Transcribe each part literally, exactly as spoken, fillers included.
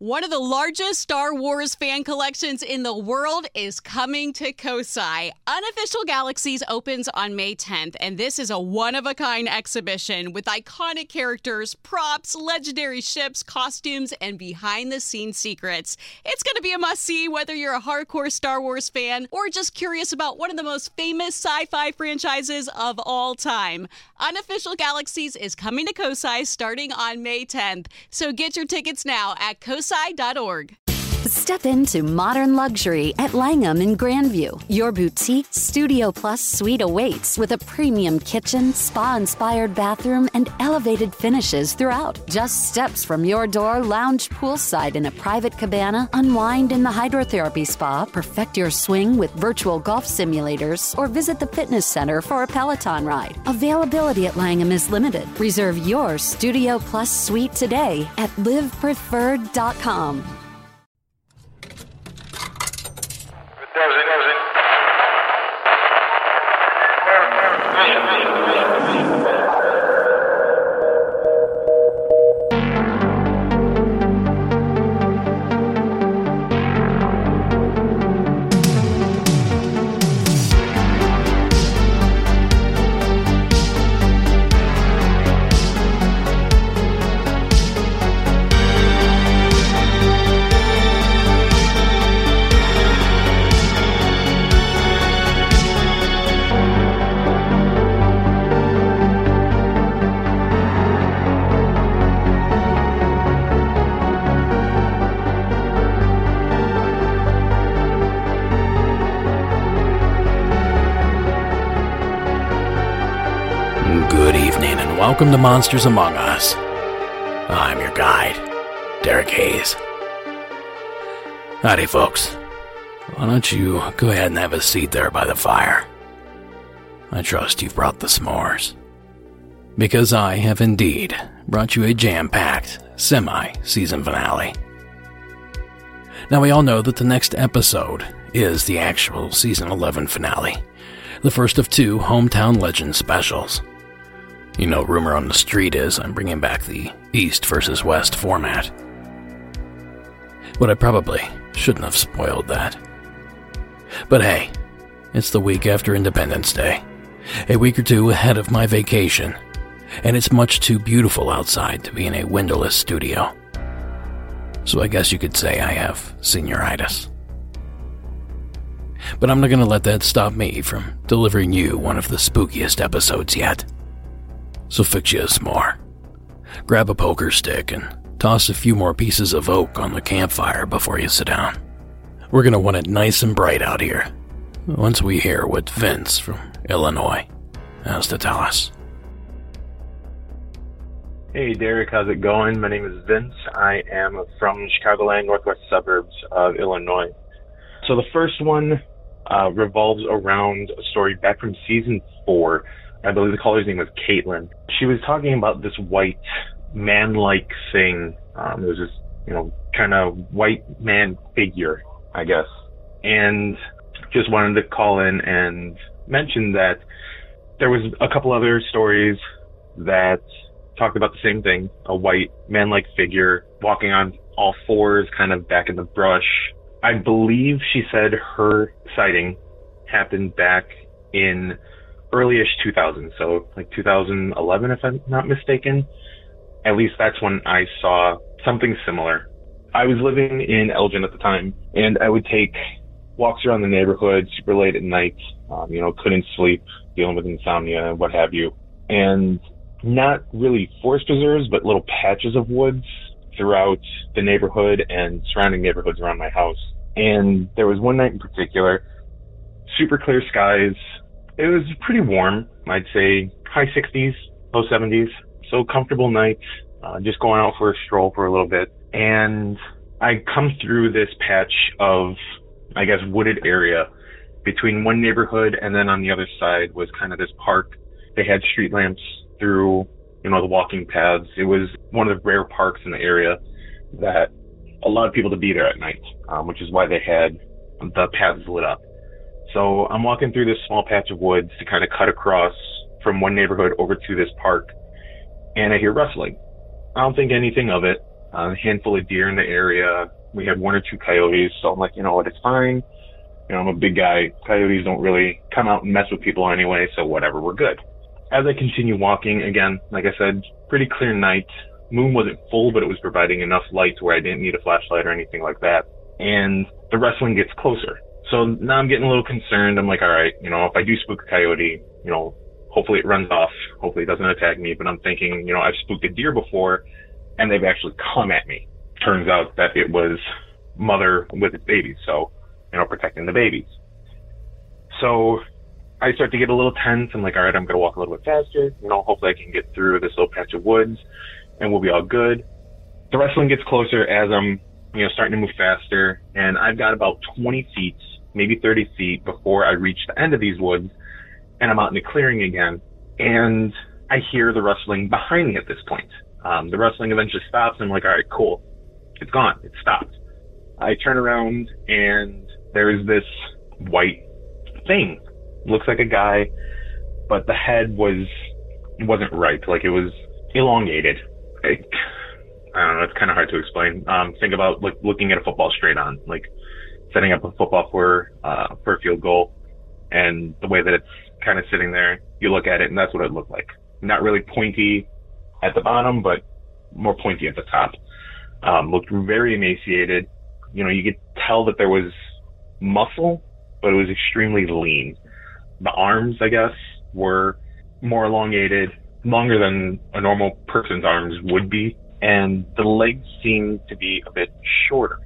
One of the largest Star Wars fan collections in the world is coming to Kosai. Unofficial Galaxies opens on May tenth, and this is a one-of-a-kind exhibition with iconic characters, props, legendary ships, costumes, and behind-the-scenes secrets. It's going to be a must-see whether you're a hardcore Star Wars fan or just curious about one of the most famous sci-fi franchises of all time. Unofficial Galaxies is coming to Kosai starting on May tenth, so get your tickets now at kosai dot org. Step into modern luxury at Langham in Grandview. Your boutique Studio Plus suite awaits with a premium kitchen, spa-inspired bathroom, and elevated finishes throughout. Just steps from your door, lounge poolside in a private cabana, unwind in the hydrotherapy spa, perfect your swing with virtual golf simulators, or visit the fitness center for a Peloton ride. Availability at Langham is limited. Reserve your Studio Plus suite today at live preferred dot com. There's it, there's it. Good evening and welcome to Monsters Among Us. I'm your guide, Derek Hayes. Howdy folks. Why don't you go ahead and have a seat there by the fire? I trust you've brought the s'mores. Because I have indeed brought you a jam-packed, semi-season finale. Now we all know that the next episode is the actual season eleven finale, the first of two Hometown Legends specials. You know, rumor on the street is I'm bringing back the East versus West format. But I probably shouldn't have spoiled that. But hey, it's the week after Independence Day, a week or two ahead of my vacation, and it's much too beautiful outside to be in a windowless studio. So I guess you could say I have senioritis. But I'm not going to let that stop me from delivering you one of the spookiest episodes yet. So fix you a s'more. Grab a poker stick and toss a few more pieces of oak on the campfire before you sit down. We're going to want it nice and bright out here once we hear what Vince from Illinois has to tell us. Hey Derek, how's it going? My name is Vince. I am from Chicagoland, northwest suburbs of Illinois. So the first one uh, revolves around a story back from season four. I believe the caller's name was Caitlin. She was talking about this white man-like thing. Um, it was this, you know, kind of white man figure, I guess. And just wanted to call in and mention that there was a couple other stories that talked about the same thing, a white man-like figure walking on all fours, kind of back in the brush. I believe she said her sighting happened back in early-ish two thousand, so like two thousand eleven, if I'm not mistaken. At least that's when I saw something similar. I was living in Elgin at the time, and I would take walks around the neighborhood super late at night. Um, you know, couldn't sleep, dealing with insomnia and what have you. And not really forest preserves, but little patches of woods throughout the neighborhood and surrounding neighborhoods around my house. And there was one night in particular, super clear skies. It was pretty warm, I'd say high sixties, low seventies. So comfortable night, uh, just going out for a stroll for a little bit. And I come through this patch of, I guess, wooded area between one neighborhood, and then on the other side was kind of this park. They had street lamps through, you know, the walking paths. It was one of the rare parks in the area that allowed people to be there at night, um, which is why they had the paths lit up. So I'm walking through this small patch of woods to kind of cut across from one neighborhood over to this park, and I hear rustling. I don't think anything of it. a handful of deer in the area. We had one or two coyotes, so I'm like, you know what, it's fine. You know, I'm a big guy. Coyotes don't really come out and mess with people anyway, so whatever, we're good. As I continue walking, again, like I said, pretty clear night. Moon wasn't full, but it was providing enough light where I didn't need a flashlight or anything like that. And the rustling gets closer. So now I'm getting a little concerned. I'm like, all right, you know, if I do spook a coyote, you know, hopefully it runs off. Hopefully it doesn't attack me. But I'm thinking, you know, I've spooked a deer before, and they've actually come at me. Turns out that it was mother with its babies, so, you know, protecting the babies. So I start to get a little tense. I'm like, all right, I'm going to walk a little bit faster. You know, hopefully I can get through this little patch of woods, and we'll be all good. The rustling gets closer as I'm, you know, starting to move faster, and I've got about twenty feet, maybe thirty feet before I reach the end of these woods, and I'm out in the clearing again, and I hear the rustling behind me at this point. Um, the rustling eventually stops, and I'm like, all right, cool. It's gone. It stopped. I turn around, and there's this white thing. Looks like a guy, but the head was, wasn't right. Like, it was elongated. It, I don't know, it's kind of hard to explain. Um, think about like looking at a football straight on, like setting up a football for, uh, for a field goal, and the way that it's kind of sitting there, you look at it and that's what it looked like. Not really pointy at the bottom, but more pointy at the top. Um, looked very emaciated. You know, you could tell that there was muscle, but it was extremely lean. The arms, I guess, were more elongated, longer than a normal person's arms would be. And the legs seemed to be a bit shorter.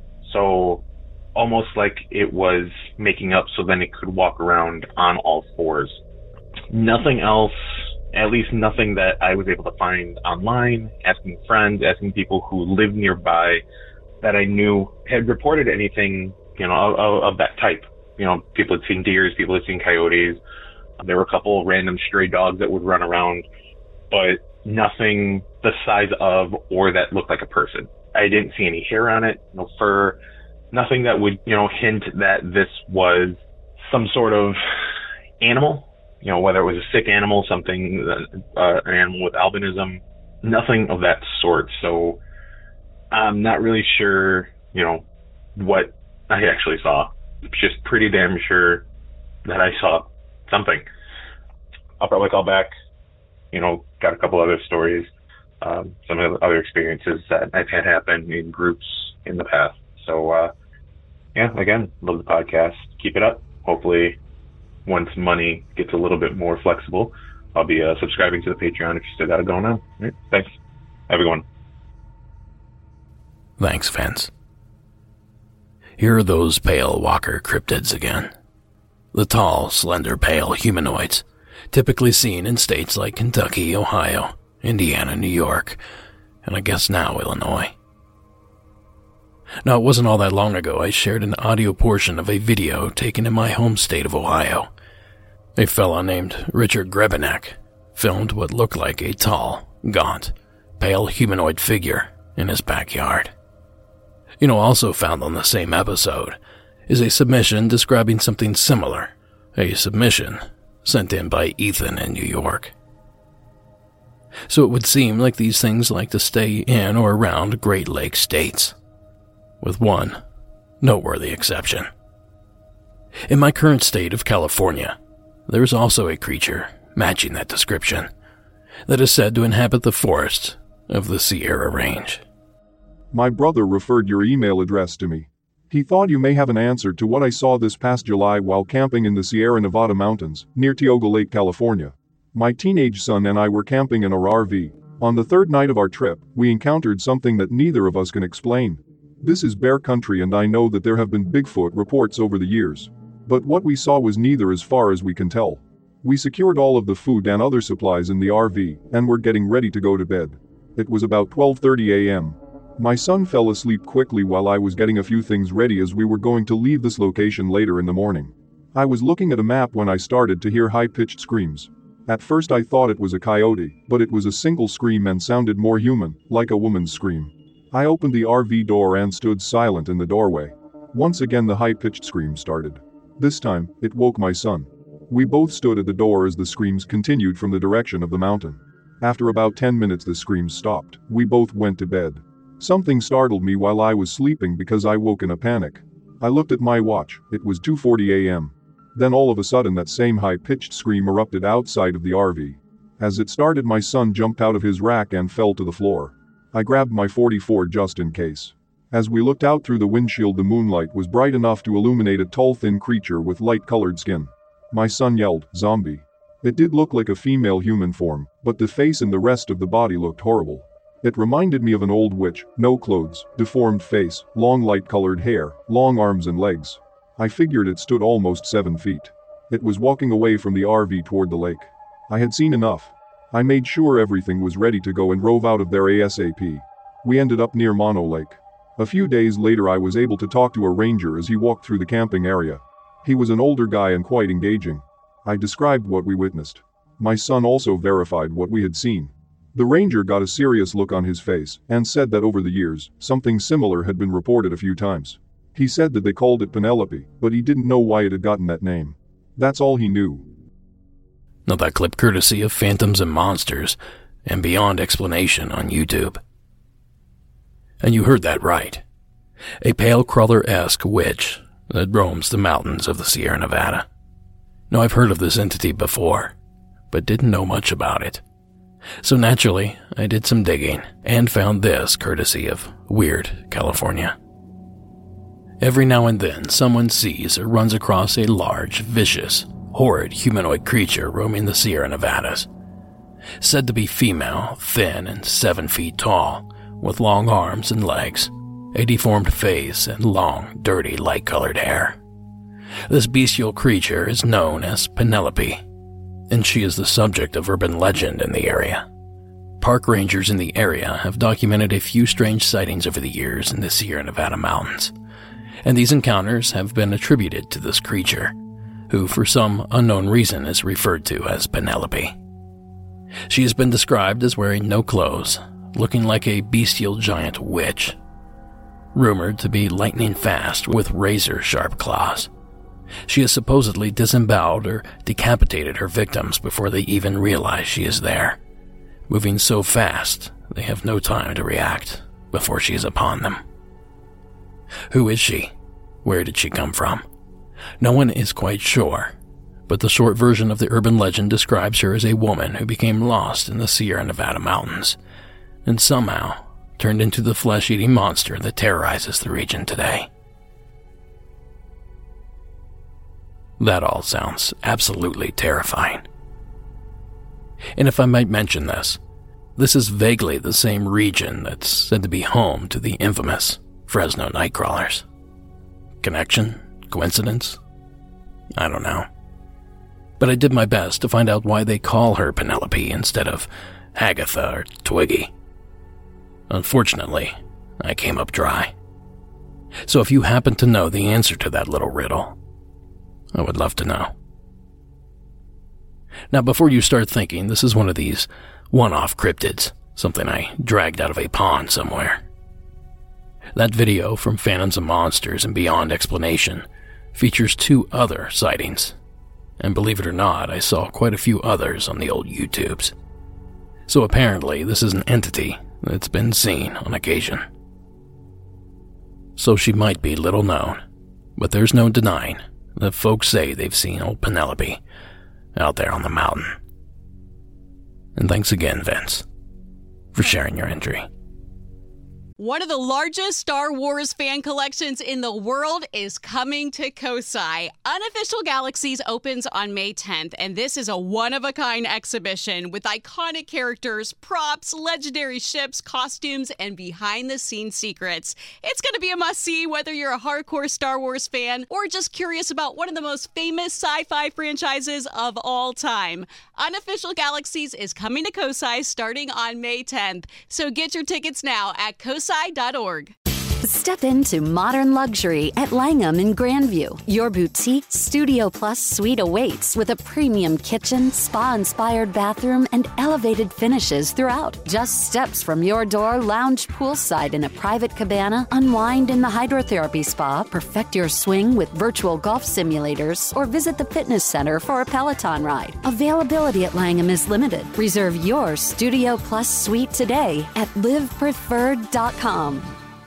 So almost like it was making up so then it could walk around on all fours. Nothing else, at least nothing that I was able to find online, asking friends, asking people who lived nearby that I knew had reported anything, you know, of, of that type. You know, people had seen deers, people had seen coyotes. There were a couple of random stray dogs that would run around, but nothing the size of or that looked like a person. I didn't see any hair on it, no fur, nothing that would, you know, hint that this was some sort of animal, you know, whether it was a sick animal, something, uh, an animal with albinism, nothing of that sort. So I'm not really sure, you know, what I actually saw. Just pretty damn sure that I saw something. I'll probably call back, you know, got a couple other stories, um, some of the other experiences that I've had happen in groups in the past. So, uh, yeah, again, love the podcast. Keep it up. Hopefully, once money gets a little bit more flexible, I'll be uh, subscribing to the Patreon if you still got it going on. All right, thanks. Have a good one. Thanks, Vince. Here are those pale walker cryptids again. The tall, slender, pale humanoids, typically seen in states like Kentucky, Ohio, Indiana, New York, and I guess now Illinois. Now, it wasn't all that long ago I shared an audio portion of a video taken in my home state of Ohio. A fella named Richard Grebenek filmed what looked like a tall, gaunt, pale humanoid figure in his backyard. You know, also found on the same episode is a submission describing something similar, a submission sent in by Ethan in New York. So it would seem like these things like to stay in or around Great Lakes states, with one noteworthy exception. In my current state of California, there is also a creature matching that description that is said to inhabit the forests of the Sierra Range. My brother referred your email address to me. He thought you may have an answer to what I saw this past July while camping in the Sierra Nevada mountains, near Tioga Lake, California. My teenage son and I were camping in our R V. On the third night of our trip, we encountered something that neither of us can explain. This is bear country and I know that there have been Bigfoot reports over the years. But what we saw was neither as far as we can tell. We secured all of the food and other supplies in the R V, and were getting ready to go to bed. It was about twelve thirty a.m. My son fell asleep quickly while I was getting a few things ready as we were going to leave this location later in the morning. I was looking at a map when I started to hear high-pitched screams. At first I thought it was a coyote, but it was a single scream and sounded more human, like a woman's scream. I opened the R V door and stood silent in the doorway. Once again the high-pitched scream started. This time, it woke my son. We both stood at the door as the screams continued from the direction of the mountain. After about ten minutes the screams stopped. We both went to bed. Something startled me while I was sleeping because I woke in a panic. I looked at my watch, it was two forty a m Then all of a sudden that same high-pitched scream erupted outside of the R V. As it started, my son jumped out of his rack and fell to the floor. I grabbed my forty-four just in case. As we looked out through the windshield, the moonlight was bright enough to illuminate a tall, thin creature with light-colored skin. My son yelled, "Zombie." It did look like a female human form, but the face and the rest of the body looked horrible. It reminded me of an old witch, no clothes, deformed face, long light-colored hair, long arms and legs. I figured it stood almost seven feet. It was walking away from the R V toward the lake. I had seen enough. I made sure everything was ready to go and drove out of there ASAP. We ended up near Mono Lake. A few days later I was able to talk to a ranger as he walked through the camping area. He was an older guy and quite engaging. I described what we witnessed. My son also verified what we had seen. The ranger got a serious look on his face and said that over the years, something similar had been reported a few times. He said that they called it Penelope, but he didn't know why it had gotten that name. That's all he knew. Now that clip courtesy of Phantoms and Monsters and Beyond Explanation on YouTube. And you heard that right. A pale crawler-esque witch that roams the mountains of the Sierra Nevada. Now I've heard of this entity before, but didn't know much about it. So naturally, I did some digging and found this courtesy of Weird, California. Every now and then, someone sees or runs across a large, vicious, horrid humanoid creature roaming the Sierra Nevadas. Said to be female, thin, and seven feet tall, with long arms and legs, a deformed face, and long, dirty, light-colored hair. This bestial creature is known as Penelope, and she is the subject of urban legend in the area. Park rangers in the area have documented a few strange sightings over the years in the Sierra Nevada mountains, and these encounters have been attributed to this creature, who for some unknown reason is referred to as Penelope. She has been described as wearing no clothes, looking like a bestial giant witch, rumored to be lightning fast with razor-sharp claws. She has supposedly disemboweled or decapitated her victims before they even realize she is there, moving so fast they have no time to react before she is upon them. Who is she? Where did she come from? No one is quite sure, but the short version of the urban legend describes her as a woman who became lost in the Sierra Nevada mountains, and somehow turned into the flesh-eating monster that terrorizes the region today. That all sounds absolutely terrifying. And if I might mention this, this is vaguely the same region that's said to be home to the infamous Fresno Nightcrawlers. Connection? Coincidence? I don't know. But I did my best to find out why they call her Penelope instead of Agatha or Twiggy. Unfortunately, I came up dry. So if you happen to know the answer to that little riddle, I would love to know. Now, before you start thinking this is one of these one-off cryptids, something I dragged out of a pond somewhere, that video from Phantoms and Monsters and Beyond Explanation features two other sightings, and believe it or not, I saw quite a few others on the old YouTubes. So apparently this is an entity that's been seen on occasion. So she might be little known, but there's no denying that folks say they've seen old Penelope out there on the mountain. And thanks again, Vince, for sharing your entry. One of the largest Star Wars fan collections in the world is coming to Kosai. Unofficial Galaxies opens on May tenth, and this is a one-of-a-kind exhibition with iconic characters, props, legendary ships, costumes, and behind-the-scenes secrets. It's going to be a must-see whether you're a hardcore Star Wars fan or just curious about one of the most famous sci-fi franchises of all time. Unofficial Galaxies is coming to Kosai starting on May tenth, so get your tickets now at kosai dot org. Step into modern luxury at Langham in Grandview. Your boutique Studio Plus suite awaits with a premium kitchen, spa-inspired bathroom, and elevated finishes throughout. Just steps from your door, lounge poolside in a private cabana, unwind in the hydrotherapy spa, perfect your swing with virtual golf simulators, or visit the fitness center for a Peloton ride. Availability at Langham is limited. Reserve your Studio Plus suite today at live preferred dot com.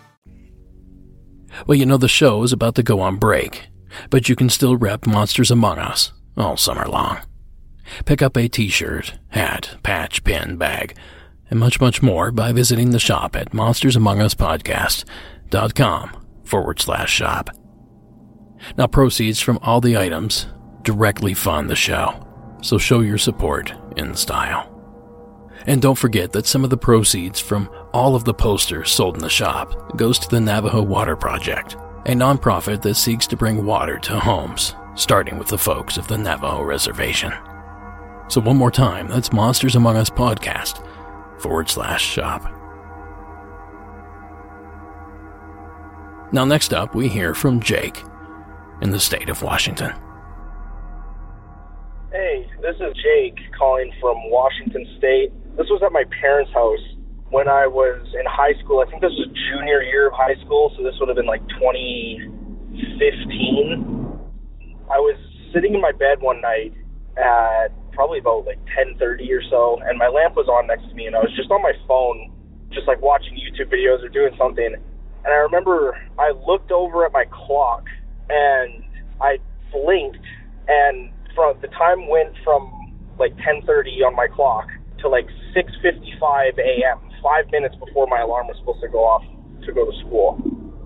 Well, you know the show is about to go on break, but you can still rep Monsters Among Us all summer long. Pick up a t-shirt, hat, patch, pin, bag, and much, much more by visiting the shop at monstersamonguspodcast.com forward slash shop. Now, proceeds from all the items directly fund the show, so show your support in style. And don't forget that some of the proceeds from all of the posters sold in the shop goes to the Navajo Water Project, a nonprofit that seeks to bring water to homes, starting with the folks of the Navajo Reservation. So one more time, that's Monsters Among Us Podcast forward slash shop. Now next up, we hear from Jake in the state of Washington. Hey, this is Jake calling from Washington State. This was at my parents' house when I was in high school. I think this was junior year of high school, so this would have been like twenty fifteen. I was sitting in my bed one night at probably about like ten thirty or so, and my lamp was on next to me, and I was just on my phone, just like watching YouTube videos or doing something. And I remember I looked over at my clock, and I blinked, and from the time went from like ten thirty on my clock to like six fifty-five a.m., five minutes before my alarm was supposed to go off to go to school.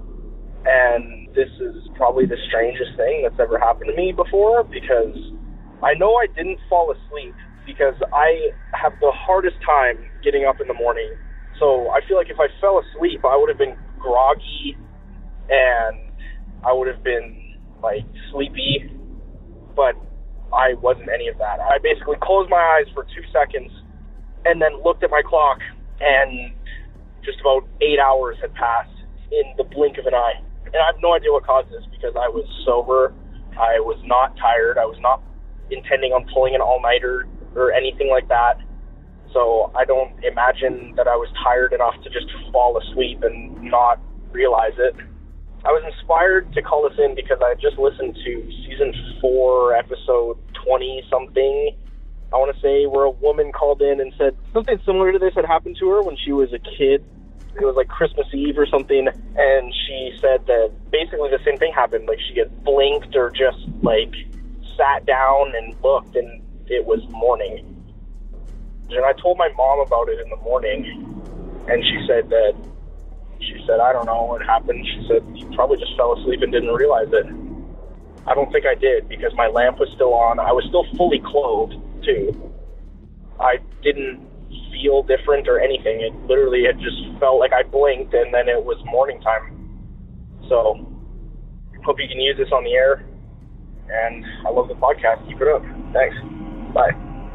And this is probably the strangest thing that's ever happened to me before, because I know I didn't fall asleep, because I have the hardest time getting up in the morning. So I feel like if I fell asleep, I would have been groggy and I would have been like sleepy, but I wasn't any of that. I basically closed my eyes for two seconds and then looked at my clock, and just about eight hours had passed in the blink of an eye. And I have no idea what caused this, because I was sober, I was not tired, I was not intending on pulling an all-nighter or anything like that. So I don't imagine that I was tired enough to just fall asleep and not realize it. I was inspired to call this in because I just listened to season four, episode twenty-something, I want to say, where a woman called in and said something similar to this had happened to her when she was a kid. It was like Christmas Eve or something, and she said that basically the same thing happened. Like, she had blinked or just, like, sat down and looked, and it was morning. And I told my mom about it in the morning, and she said that, she said, I don't know what happened. She said, you probably just fell asleep and didn't realize it. I don't think I did, because my lamp was still on. I was still fully clothed, too. I didn't feel different or anything. It literally had just felt like I blinked, and then it was morning time. So, hope you can use this on the air. And I love the podcast. Keep it up. Thanks. Bye.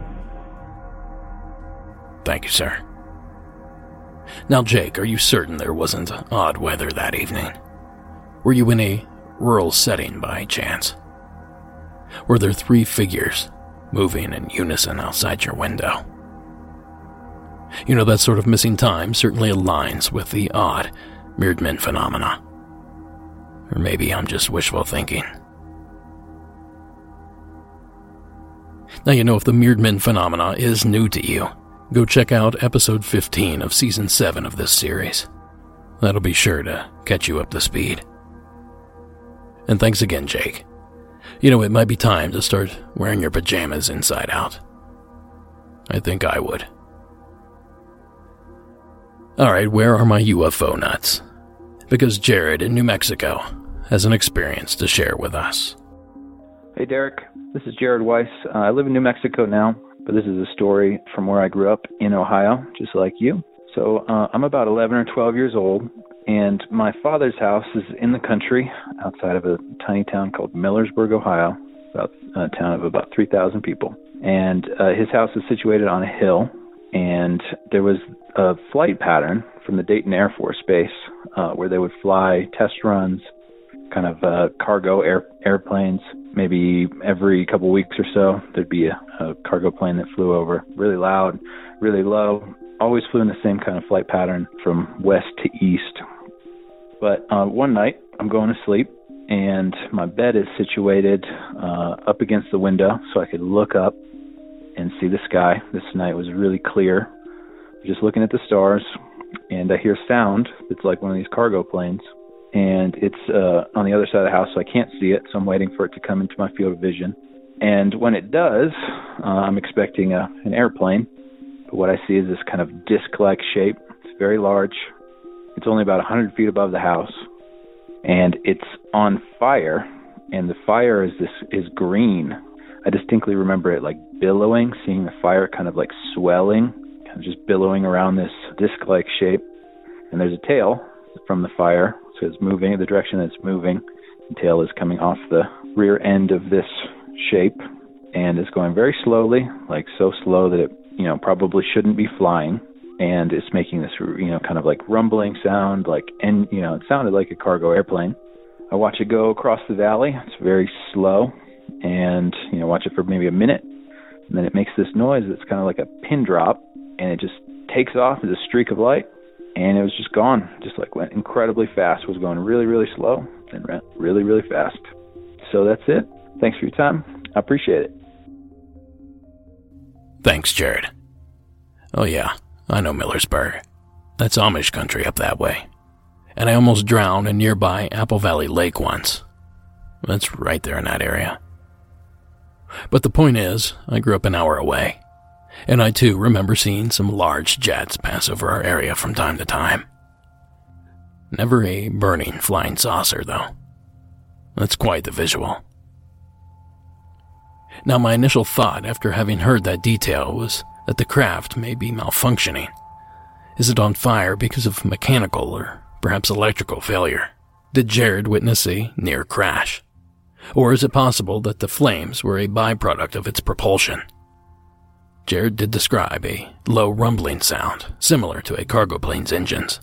Thank you, sir. Now, Jake, are you certain there wasn't odd weather that evening? Were you in a rural setting by chance? Were there three figures moving in unison outside your window? You know, that sort of missing time certainly aligns with the odd Myrdman phenomena. Or maybe I'm just wishful thinking. Now, you know, if the Myrdman phenomena is new to you, go check out episode fifteen of season seven of this series. That'll be sure to catch you up to speed. And thanks again, Jake. You know, it might be time to start wearing your pajamas inside out. I think I would. Alright, where are my U F O nuts? Because Jared in New Mexico has an experience to share with us. Hey Derek, this is Jared Weiss. Uh, I live in New Mexico now, but this is a story from where I grew up in Ohio, just like you. So uh, I'm about eleven or twelve years old, and my father's house is in the country outside of a tiny town called Millersburg, Ohio, about a town of about three thousand people. And uh, his house is situated on a hill, And there was a flight pattern from the Dayton Air Force Base uh, where they would fly test runs, kind of uh, cargo air, airplanes. Maybe every couple weeks or so, there'd be a, a cargo plane that flew over, really loud, really low. Always flew in the same kind of flight pattern from west to east. But uh, one night, I'm going to sleep, and my bed is situated uh, up against the window so I could look up and see the sky. This night was really clear. Just looking at the stars, and I hear sound. It's like one of these cargo planes, and it's uh, on the other side of the house, so I can't see it, so I'm waiting for it to come into my field of vision. And when it does, uh, I'm expecting a, an airplane, but what I see is this kind of disc-like shape. It's very large. It's only about one hundred feet above the house, and it's on fire, and the fire is this is green. I distinctly remember it like billowing, seeing the fire kind of like swelling, kind of just billowing around this disc-like shape. And there's a tail from the fire, so it's moving in the direction that it's moving. The tail is coming off the rear end of this shape and is going very slowly, like so slow that it, you know, probably shouldn't be flying. And it's making this, you know, kind of like rumbling sound, like, and, you know, it sounded like a cargo airplane. I watch it go across the valley. It's very slow. And, you know, watch it for maybe a minute, and then it makes this noise that's kind of like a pin drop, and it just takes off as a streak of light, and it was just gone. Just like went incredibly fast. It was going really, really slow, and went really, really fast. So that's it. Thanks for your time. I appreciate it. Thanks, Jared. Oh yeah, I know Millersburg. That's Amish country up that way. And I almost drowned in nearby Apple Valley Lake once. That's right there in that area. But the point is, I grew up an hour away, and I too remember seeing some large jets pass over our area from time to time. Never a burning flying saucer, though. That's quite the visual. Now, my initial thought after having heard that detail was that the craft may be malfunctioning. Is it on fire because of mechanical or perhaps electrical failure? Did Jared witness a near crash? Or is it possible that the flames were a byproduct of its propulsion? Jared did describe a low rumbling sound, similar to a cargo plane's engines.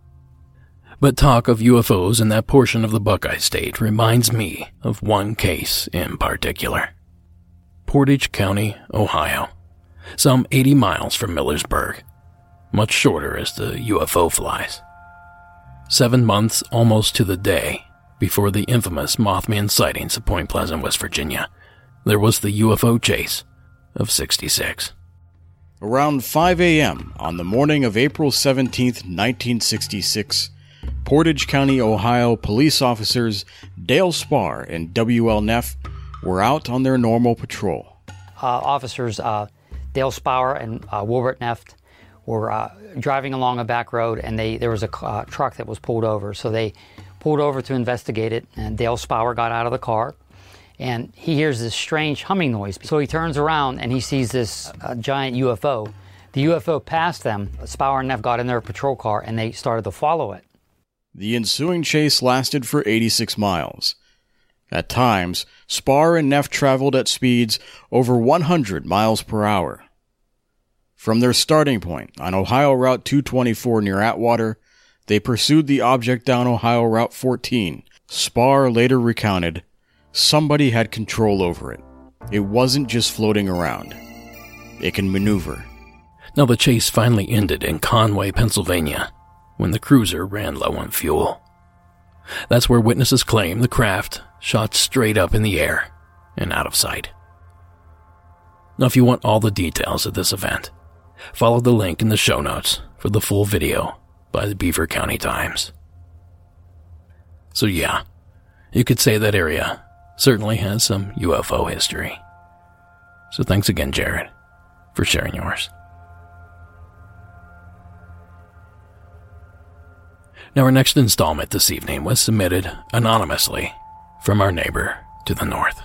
But talk of U F Os in that portion of the Buckeye State reminds me of one case in particular. Portage County, Ohio, some eighty miles from Millersburg, much shorter as the U F O flies. Seven months almost to the day before the infamous Mothman sightings of Point Pleasant, West Virginia, there was the U F O chase of sixty-six. Around five a.m. on the morning of April seventeenth, nineteen sixty-six, Portage County, Ohio police officers Dale Spar and W L Neff were out on their normal patrol. Uh, officers uh, Dale Spar and uh, Wilbert Neff were uh, driving along a back road, and they there was a uh, truck that was pulled over. So they pulled over to investigate it, and Dale Spar got out of the car, and he hears this strange humming noise. So he turns around, and he sees this uh, giant U F O. The U F O passed them. Spar and Neff got in their patrol car, and they started to follow it. The ensuing chase lasted for eighty-six miles. At times, Spar and Neff traveled at speeds over one hundred miles per hour. From their starting point on Ohio Route two twenty-four near Atwater, they pursued the object down Ohio Route fourteen. Spar later recounted, somebody had control over it. It wasn't just floating around. It can maneuver. Now the chase finally ended in Conway, Pennsylvania, when the cruiser ran low on fuel. That's where witnesses claim the craft shot straight up in the air and out of sight. Now if you want all the details of this event, follow the link in the show notes for the full video by the Beaver County Times. So yeah, you could say that area certainly has some U F O history. So thanks again, Jared, for sharing yours. Now our next installment this evening was submitted anonymously from our neighbor to the north.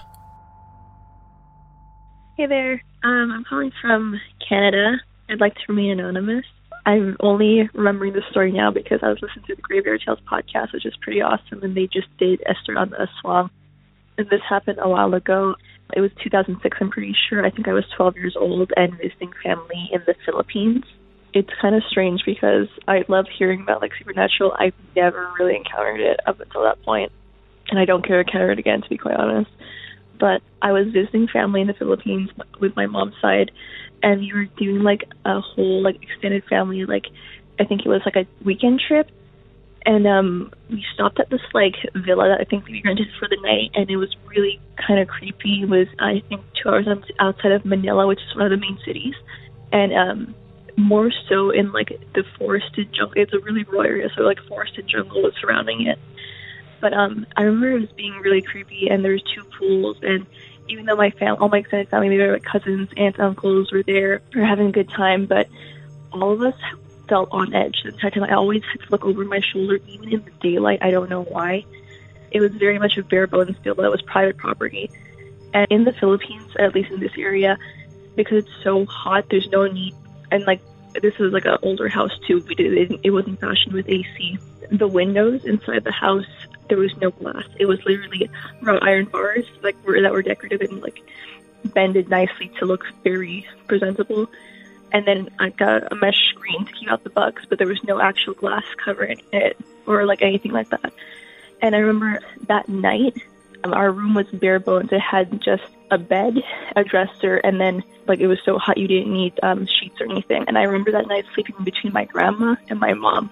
Hey there, um, I'm calling from Canada. I'd like to remain anonymous. I'm only remembering this story now because I was listening to the Graveyard Tales podcast, which is pretty awesome, and they just did Esther on the Aswang. And this happened a while ago. It was two thousand six, I'm pretty sure. I think I was twelve years old and visiting family in the Philippines. It's kind of strange because I love hearing about, like, supernatural. I've never really encountered it up until that point, and I don't care to encounter it again, to be quite honest. But I was visiting family in the Philippines with my mom's side, and we were doing, like, a whole, like, extended family, like, I think it was, like, a weekend trip. And um, we stopped at this, like, villa that I think we rented for the night, and it was really kind of creepy. It was, I think, two hours outside of Manila, which is one of the main cities. And um, more so in, like, the forested jungle. It's a really rural area, so, like, forested jungle was surrounding it. But um, I remember it was being really creepy, and there was two pools. And even though my fam- all my extended family, maybe my cousins, aunts, uncles were there, we were having a good time, but all of us felt on edge the entire time. I always had to look over my shoulder, even in the daylight. I don't know why. It was very much a bare bones villa. It was private property. And in the Philippines, at least in this area, because it's so hot, there's no need. And, like, this was, like, an older house, too. We did it, it wasn't fashioned with A C. The windows inside the house, there was no glass. It was literally wrought iron bars, like, were, that were decorative and, like, bended nicely to look very presentable. And then I got a mesh screen to keep out the bugs, but there was no actual glass covering it or, like, anything like that. And I remember that night, um, our room was bare bones. It had just a bed, a dresser, and then, like, it was so hot you didn't need um, sheets or anything. And I remember that night sleeping between my grandma and my mom.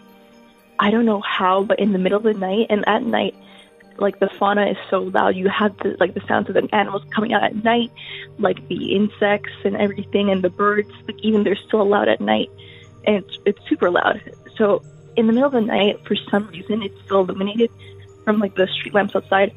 I don't know how, but in the middle of the night, and at night, like, the fauna is so loud. You have the, like, the sounds of the animals coming out at night, like the insects and everything, and the birds, like, even they're still loud at night, and it's, it's super loud. So in the middle of the night, for some reason, it's still illuminated from, like, the street lamps outside.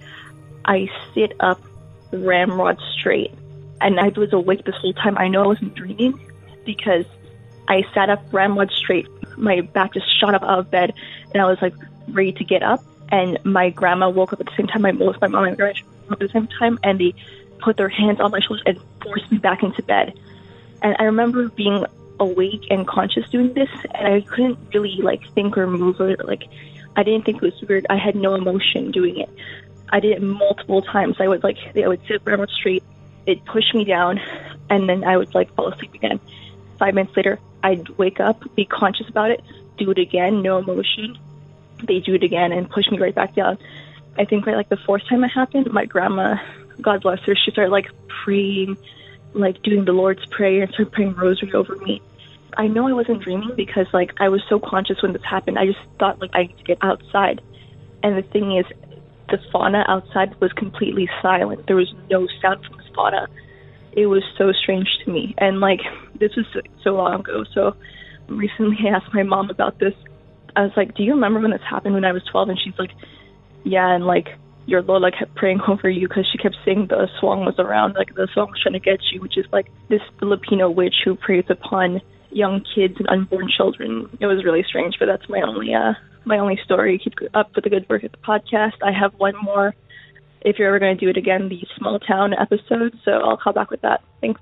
I sit up ramrod straight, and I was awake this whole time. I know I wasn't dreaming because I sat up ramrod straight. My back just shot up out of bed, and I was, like, ready to get up. And my grandma woke up at the same time. My, both my mom and my grandma woke up at the same time, and they put their hands on my shoulders and forced me back into bed. And I remember being awake and conscious doing this, and I couldn't really, like, think or move, or, like, I didn't think it was weird. I had no emotion doing it. I did it multiple times. I would, like, I would sit ramrod straight, they'd push me down, and then I would, like, fall asleep again. Five minutes later, I'd wake up, be conscious about it, do it again, no emotion. They do it again and push me right back down. I think by, like, the fourth time it happened, my grandma, God bless her, she started, like, praying, like, doing the Lord's Prayer and started praying rosary over me. I know I wasn't dreaming because, like, I was so conscious when this happened. I just thought, like, I need to get outside. And the thing is, the fauna outside was completely silent. There was no sound from the fauna. It was so strange to me. And, like, this was so, so long ago. So recently I asked my mom about this. I was like, do you remember when this happened when I was twelve? And she's like, yeah, and, like, your Lola kept praying over you because she kept saying the Aswang was around, like, the Aswang was trying to get you, which is, like, this Filipino witch who preys upon young kids and unborn children. It was really strange, but that's my only uh my only story. Keep up with the good work at the podcast. I have one more, if you're ever going to do it again, the small town episode, so I'll call back with that. Thanks.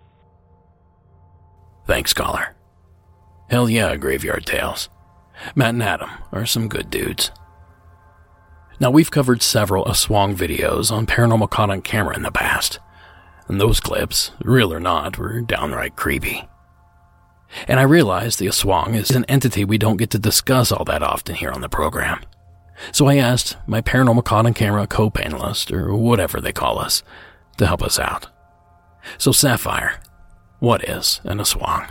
Thanks, caller. Hell yeah, Graveyard Tales. Matt and Adam are some good dudes. Now, we've covered several Aswang videos on Paranormal Caught on Camera in the past, and those clips, real or not, were downright creepy. And I realize the Aswang is an entity we don't get to discuss all that often here on the program. So I asked my Paranormal Caught on Camera co-panelist, or whatever they call us, to help us out. So Sapphire, what is an Aswang?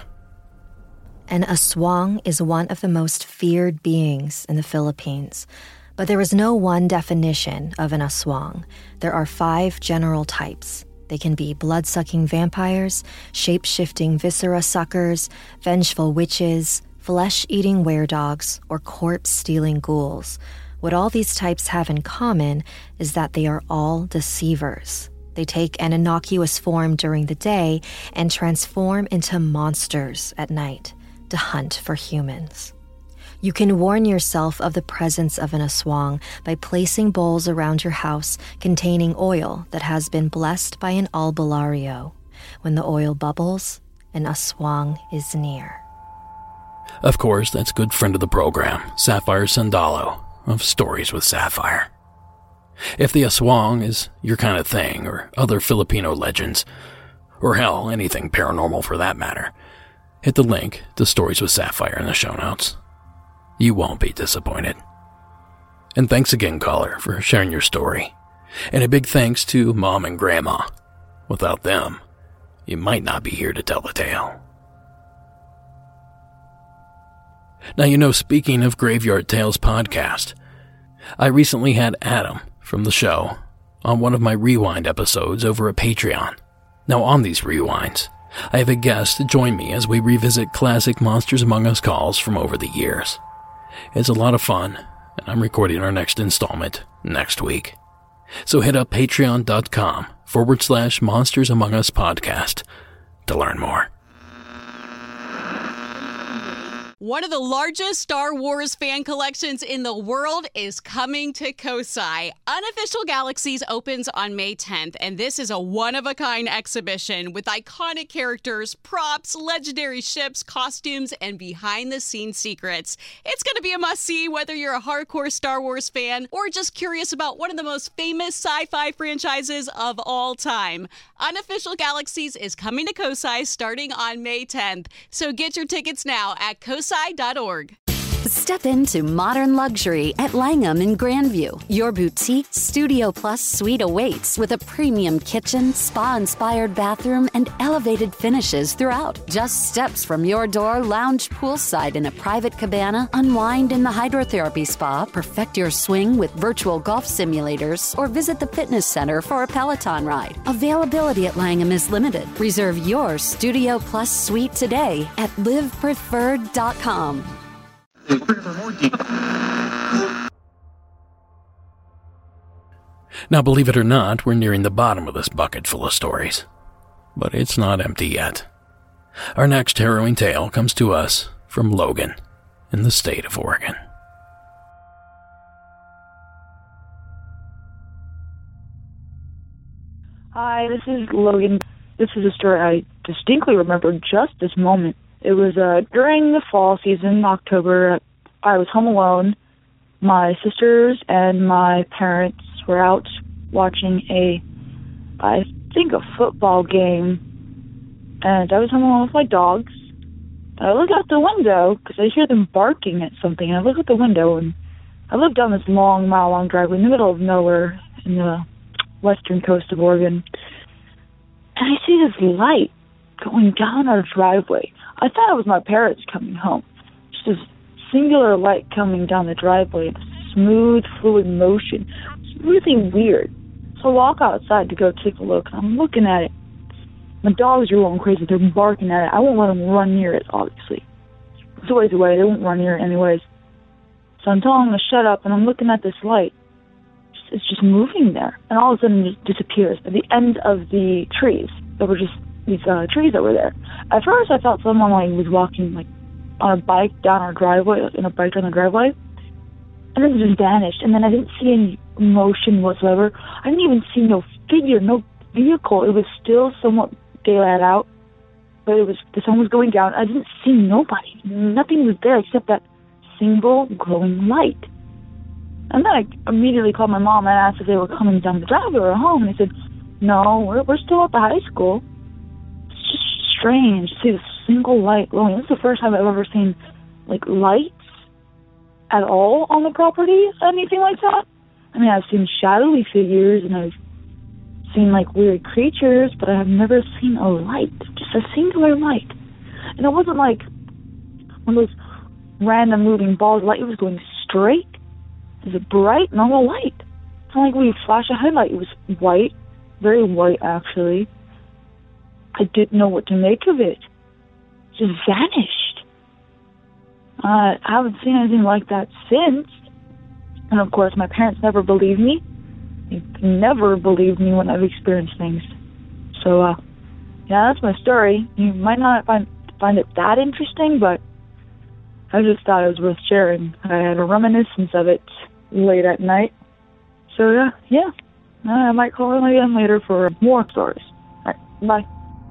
An Aswang is one of the most feared beings in the Philippines. But there is no one definition of an Aswang. There are five general types. They can be blood-sucking vampires, shape-shifting viscera suckers, vengeful witches, flesh-eating weredogs, or corpse-stealing ghouls. What all these types have in common is that they are all deceivers. They take an innocuous form during the day and transform into monsters at night to hunt for humans. You can warn yourself of the presence of an Aswang by placing bowls around your house containing oil that has been blessed by an albulario. When the oil bubbles, an Aswang is near. Of course, that's good friend of the program, Sapphire Sandalo, of Stories with Sapphire. If the aswang is your kind of thing, or other Filipino legends, or hell, anything paranormal for that matter, hit the link to Stories with Sapphire in the show notes. You won't be disappointed. And thanks again, caller, for sharing your story. And a big thanks to Mom and Grandma. Without them, you might not be here to tell the tale. Now, you know, speaking of Graveyard Tales podcast, I recently had Adam from the show on one of my Rewind episodes over at Patreon. Now, on these Rewinds, I have a guest join me as we revisit classic Monsters Among Us calls from over the years. It's a lot of fun, and I'm recording our next installment next week. So hit up patreon.com forward slash Monsters Among Us podcast to learn more. One of the largest Star Wars fan collections in the world is coming to Kosai. Unofficial Galaxies opens on May tenth, and this is a one-of-a-kind exhibition with iconic characters, props, legendary ships, costumes, and behind-the-scenes secrets. It's going to be a must-see whether you're a hardcore Star Wars fan or just curious about one of the most famous sci-fi franchises of all time. Unofficial Galaxies is coming to Kosai starting on May tenth, so get your tickets now at kosai dot org. Step into modern luxury at Langham in Grandview. Your boutique Studio Plus suite awaits with a premium kitchen, spa-inspired bathroom, and elevated finishes throughout. Just steps from your door, lounge poolside in a private cabana, unwind in the hydrotherapy spa, perfect your swing with virtual golf simulators, or visit the fitness center for a Peloton ride. Availability at Langham is limited. Reserve your Studio Plus suite today at live preferred dot com. Now, believe it or not, we're nearing the bottom of this bucket full of stories. But it's not empty yet. Our next harrowing tale comes to us from Logan in the state of Oregon. Hi, this is Logan. This is a story I distinctly remember just this moment. It was uh, during the fall season, October. I was home alone. My sisters and my parents were out watching a, I think, a football game. And I was home alone with my dogs. And I look out the window because I hear them barking at something. And I look out the window and I look down this long, mile-long driveway in the middle of nowhere in the western coast of Oregon. And I see this light going down our driveway. I thought it was my parents coming home. Just this singular light coming down the driveway in a smooth, fluid motion. It's really weird. So I walk outside to go take a look, and I'm looking at it. My dogs are going crazy. They're barking at it. I won't let them run near it, obviously. It's a ways away. They won't run near it anyways. So I'm telling them to shut up, and I'm looking at this light. It's just moving there. And all of a sudden it just disappears at the end of the trees. There were just these uh, trees that were there. At first, I thought someone like was walking like on a bike down our driveway, like, in a bike down the driveway, and then it just vanished. And then I didn't see any motion whatsoever. I didn't even see no figure, no vehicle. It was still somewhat daylight out, but it was the sun was going down. I didn't see nobody. Nothing was there except that single glowing light. And then I immediately called my mom and asked if they were coming down the driveway or home. And they said, "No, we're we're still at the high school." It's just strange to see this single light glowing. This is the first time I've ever seen like lights at all on the property, anything like that. I mean, I've seen shadowy figures and I've seen like weird creatures, but I have never seen a light, just a singular light. And it wasn't like one of those random moving balls of light. It was going straight. It was a bright, normal light. It's not like we flash a headlight. It was white, very white actually. I didn't know what to make of it. It just vanished. Uh, I haven't seen anything like that since. And of course, my parents never believed me. They never believed me when I've experienced things. So, uh, yeah, that's my story. You might not find find it that interesting, but I just thought it was worth sharing. I had a reminiscence of it late at night. So, yeah, yeah. I might call in again later for more stories. All right, bye.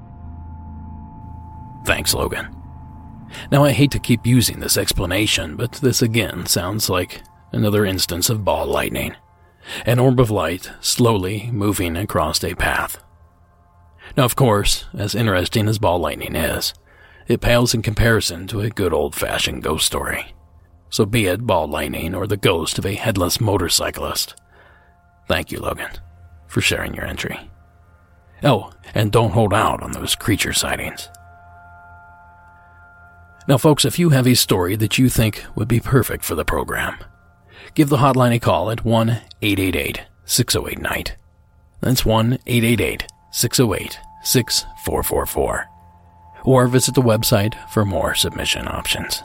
Thanks, Logan. Now, I hate to keep using this explanation, but this again sounds like another instance of ball lightning. an orb of light slowly moving across a path. Now, of course, as interesting as ball lightning is, it pales in comparison to a good old-fashioned ghost story. So be it ball lightning or the ghost of a headless motorcyclist. Thank you, Logan, for sharing your entry. Oh, and don't hold out on those creature sightings. Now, folks, if you have a story that you think would be perfect for the program, give the hotline a call at one eight eight eight, six oh eight, N I G H T. That's one eight eight eight, six oh eight, six four four four. Or visit the website for more submission options.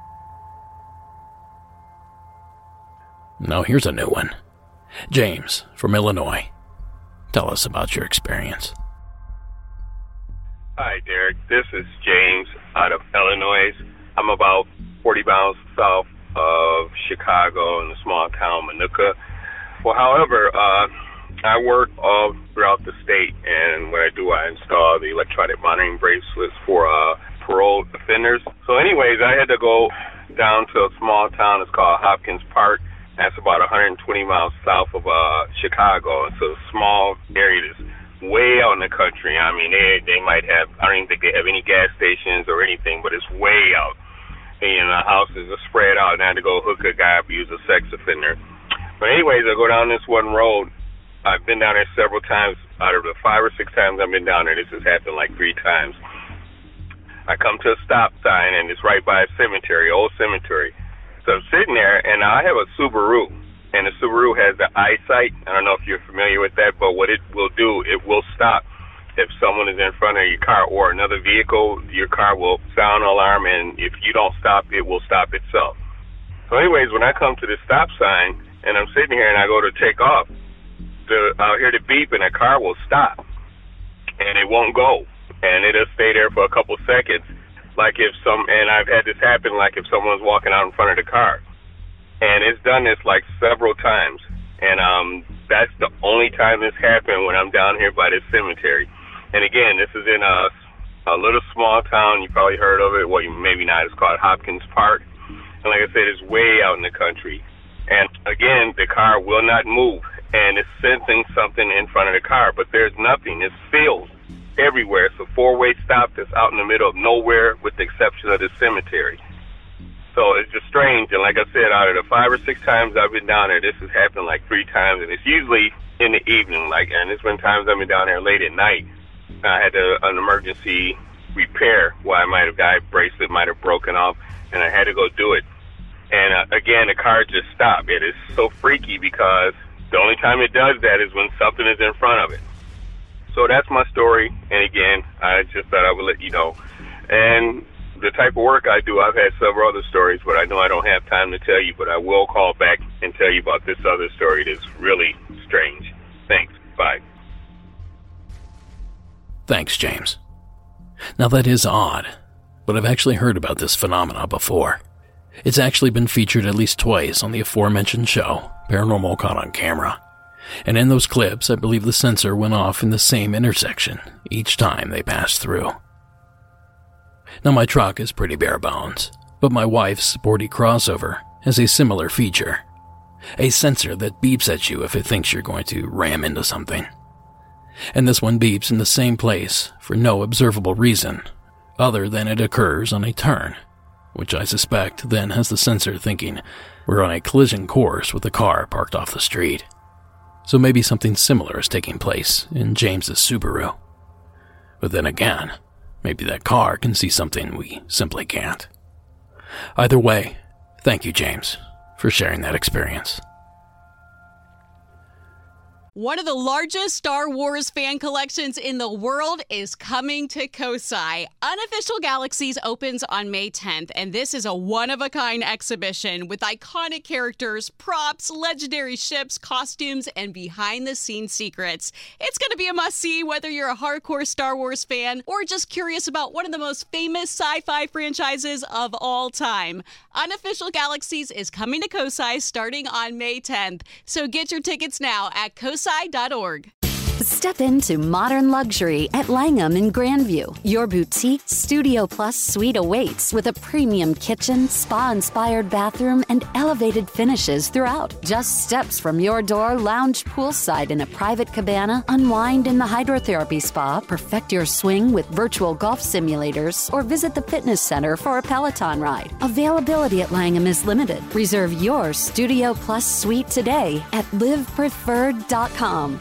Now here's a new one. James from Illinois. Tell us about your experience. Hi, Derek. This is James out of Illinois. I'm about forty miles south of Chicago in the small town Manuka. Well, however, uh, I work all throughout the state, and what I do, I install the electronic monitoring bracelets for uh, parole offenders. So anyways, I had to go down to a small town. It's called Hopkins Park. That's about one hundred twenty miles south of uh, Chicago. It's a small area that's way out in the country. I mean, they they might have, I don't even think they have any gas stations or anything, but it's way out. And, you know, the houses are spread out, and I had to go hook a guy up, use a sex offender. But anyways, I go down this one road. I've been down there several times. Out of the five or six times I've been down there, this has happened like three times. I come to a stop sign, and it's right by a cemetery, old cemetery. So I'm sitting there, and I have a Subaru, and the Subaru has the eyesight. I don't know if you're familiar with that, but what it will do, it will stop if someone is in front of your car or another vehicle. Your car will sound an alarm, and if you don't stop, it will stop itself. So anyways, when I come to the stop sign, and I'm sitting here, and I go to take off, the, I'll hear the beep, and the car will stop, and it won't go, and it'll stay there for a couple seconds. Like if some, and I've had this happen, like if someone's walking out in front of the car. And it's done this like several times. And um, that's the only time this happened when I'm down here by this cemetery. And again, this is in a, a little small town. You probably heard of it. Well, you, maybe not. It's called Hopkins Park. And like I said, it's way out in the country. And again, the car will not move. And it's sensing something in front of the car. But there's nothing. It's fields everywhere. It's a four-way stop that's out in the middle of nowhere with the exception of the cemetery. So it's just strange. And like I said, out of the five or six times I've been down there, this has happened like three times. And it's usually in the evening. Like, and it's been times I've been down there late at night. I had to, an emergency repair where I might have got a bracelet might have broken off, and I had to go do it. And uh, again, the car just stopped. It is so freaky because the only time it does that is when something is in front of it. So that's my story. And again, I just thought I would let you know. And the type of work I do, I've had several other stories, but I know I don't have time to tell you, but I will call back and tell you about this other story that's really strange. Thanks. Bye. Thanks, James. Now that is odd, but I've actually heard about this phenomena before. It's actually been featured at least twice on the aforementioned show, Paranormal Caught on Camera. And in those clips, I believe the sensor went off in the same intersection each time they passed through. Now my truck is pretty bare bones, but my wife's sporty crossover has a similar feature. A sensor that beeps at you if it thinks you're going to ram into something. And this one beeps in the same place for no observable reason, other than it occurs on a turn, which I suspect then has the sensor thinking we're on a collision course with a car parked off the street. So maybe something similar is taking place in James's Subaru. But then again, maybe that car can see something we simply can't. Either way, thank you, James, for sharing that experience. One of the largest Star Wars fan collections in the world is coming to Kosai. Unofficial Galaxies opens on May tenth, and this is a one-of-a-kind exhibition with iconic characters, props, legendary ships, costumes, and behind-the-scenes secrets. It's going to be a must-see whether you're a hardcore Star Wars fan or just curious about one of the most famous sci-fi franchises of all time. Unofficial Galaxies is coming to Kosai starting on May tenth, so get your tickets now at kosai dot org. Step into modern luxury at Langham in Grandview. Your boutique Studio Plus suite awaits with a premium kitchen, spa-inspired bathroom, and elevated finishes throughout. Just steps from your door, lounge poolside in a private cabana, unwind in the hydrotherapy spa, perfect your swing with virtual golf simulators, or visit the fitness center for a Peloton ride. Availability at Langham is limited. Reserve your Studio Plus suite today at live preferred dot com.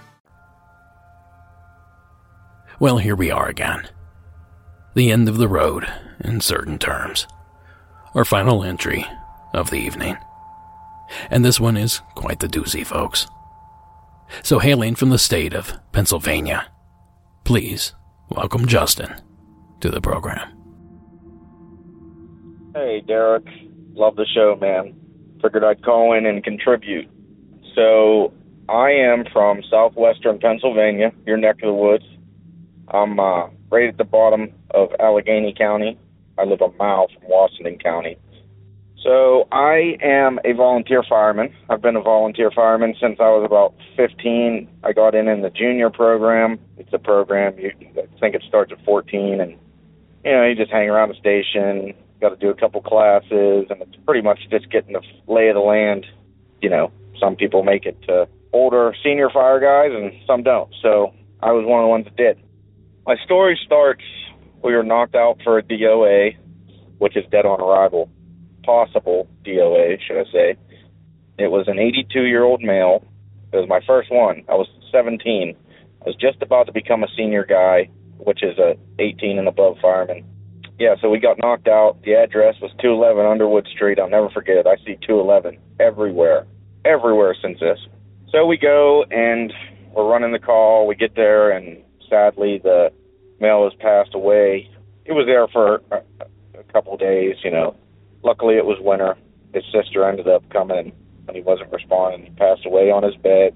Well, here we are again. The end of the road, in certain terms. Our final entry of the evening. And this one is quite the doozy, folks. So hailing from the state of Pennsylvania, please welcome Justin to the program. Hey, Derek. Love the show, man. Figured I'd call in and contribute. So, I am from southwestern Pennsylvania, your neck of the woods. I'm uh, right at the bottom of Allegheny County. I live a mile from Washington County. So I am a volunteer fireman. I've been a volunteer fireman since I was about fifteen. I got in in the junior program. It's a program, you, I think it starts at fourteen, and you know, you just hang around the station, got to do a couple classes, and it's pretty much just getting the lay of the land. You know, some people make it to older senior fire guys, and some don't. So I was one of the ones that did. My story starts, we were knocked out for a D O A, which is dead on arrival. Possible D O A, should I say. It was an eighty-two-year-old male. It was my first one. I was seventeen. I was just about to become a senior guy, which is a eighteen and above fireman. Yeah, so we got knocked out. The address was two eleven Underwood Street. I'll never forget it. I see two eleven everywhere, everywhere since this. So we go, and we're running the call. We get there, and sadly, the male has passed away. He was there for a, a couple of days, you know. Luckily, it was winter. His sister ended up coming, and he wasn't responding. He passed away on his bed.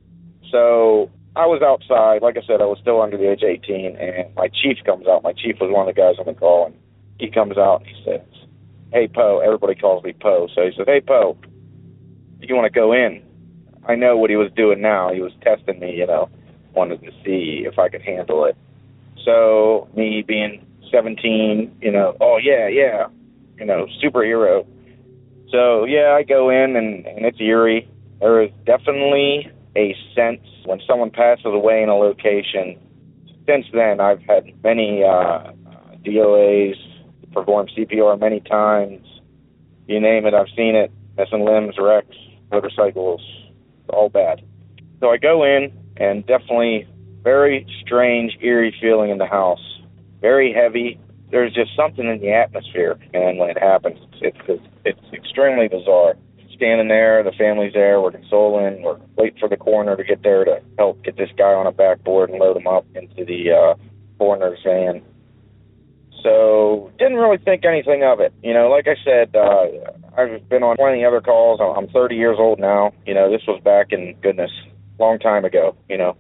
So I was outside. Like I said, I was still under the age of eighteen, and my chief comes out. My chief was one of the guys on the call, and he comes out, and he says, "Hey, Poe." Everybody calls me Poe. So he says, "Hey, Poe, you want to go in?" I know what he was doing now. He was testing me, you know, wanted to see if I could handle it. So me being seventeen, you know, oh, yeah, yeah. You know, superhero. So, yeah, I go in, and, and it's eerie. There is definitely a sense when someone passes away in a location. Since then, I've had many uh, D O As, performed C P R many times. You name it, I've seen it. Missing limbs, wrecks, motorcycles, all bad. So I go in, and definitely very strange, eerie feeling in the house. Very heavy. There's just something in the atmosphere, and when it happens, it's it's, it's extremely bizarre. Standing there, the family's there, we're consoling, we're waiting for the coroner to get there to help get this guy on a backboard and load him up into the uh, coroner's van. So, didn't really think anything of it. You know, like I said, uh, I've been on plenty of other calls. I'm thirty years old now. You know, this was back in, goodness, long time ago, you know.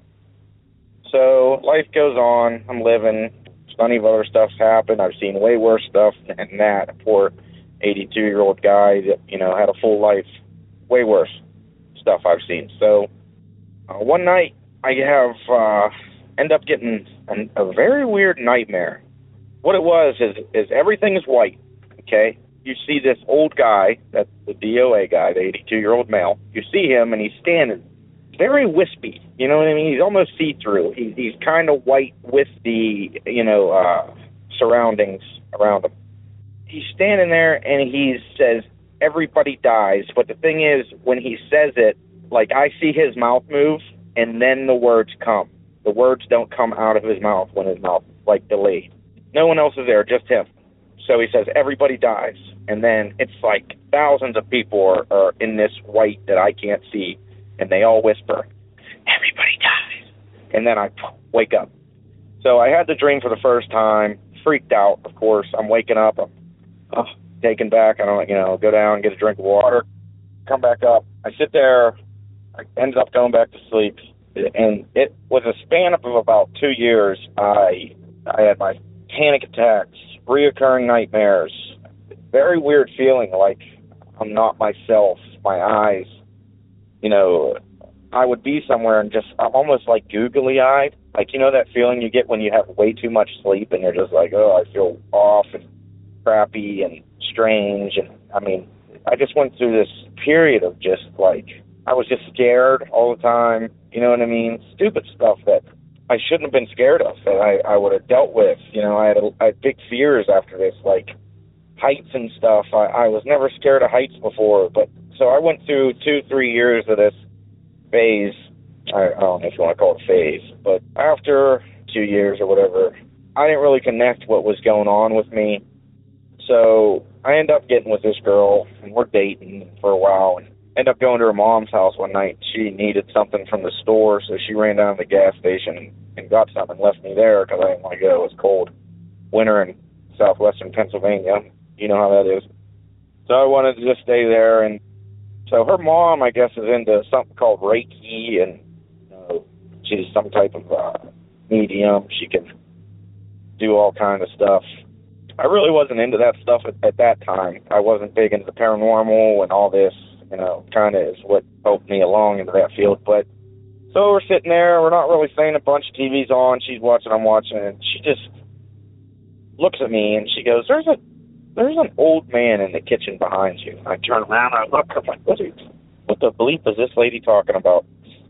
So, life goes on. I'm living. Plenty of other stuff's happened. I've seen way worse stuff than that. A poor eighty-two-year-old guy that, you know, had a full life. Way worse stuff I've seen. So, uh, one night, I have, uh, end up getting an, a very weird nightmare. What it was is, is everything is white, okay? You see this old guy, that's the D O A guy, the eighty-two-year-old male. You see him, and he's standing very wispy, you know what I mean? He's almost see-through. He's, he's kind of white with the, you know, uh, surroundings around him. He's standing there, and he says, "Everybody dies." But the thing is, when he says it, like, I see his mouth move, and then the words come. The words don't come out of his mouth when his mouth, like, delayed. No one else is there, just him. So he says, "Everybody dies." And then it's like thousands of people are, are in this white that I can't see. And they all whisper, "Everybody dies." And then I wake up. So I had the dream for the first time, freaked out, of course. I'm waking up, I'm oh, taken back. I don't, you know, go down, get a drink of water, come back up. I sit there. I ended up going back to sleep. And it was a span of about two years. I I had my panic attacks, reoccurring nightmares, very weird feeling like I'm not myself. My eyes, you know, I would be somewhere and just, I'm almost like googly-eyed. Like, you know that feeling you get when you have way too much sleep and you're just like, oh, I feel off and crappy and strange. And, I mean, I just went through this period of just, like, I was just scared all the time. You know what I mean? Stupid stuff that I shouldn't have been scared of, that I, I would have dealt with. You know, I had, a, I had big fears after this, like heights and stuff. I, I was never scared of heights before. But so I went through two, three years of this phase. I, I don't know if you want to call it a phase, but after two years or whatever, I didn't really connect what was going on with me. So I ended up getting with this girl, and we're dating for a while, and ended up going to her mom's house one night. She needed something from the store, so she ran down to the gas station and, and got something and left me there because I didn't want to go. It was cold. Winter in southwestern Pennsylvania. You know how that is. So I wanted to just stay there, and so her mom, I guess, is into something called Reiki, and you know, she's some type of uh, medium. She can do all kind of stuff. I really wasn't into that stuff at, at that time. I wasn't big into the paranormal and all this, you know, kind of is what helped me along into that field. But so we're sitting there, we're not really saying a bunch of T V's on. She's watching, I'm watching, and she just looks at me and she goes, "There's a there's an old man in the kitchen behind you." I turn around, I look, I'm like, what, are you, what the bleep is this lady talking about?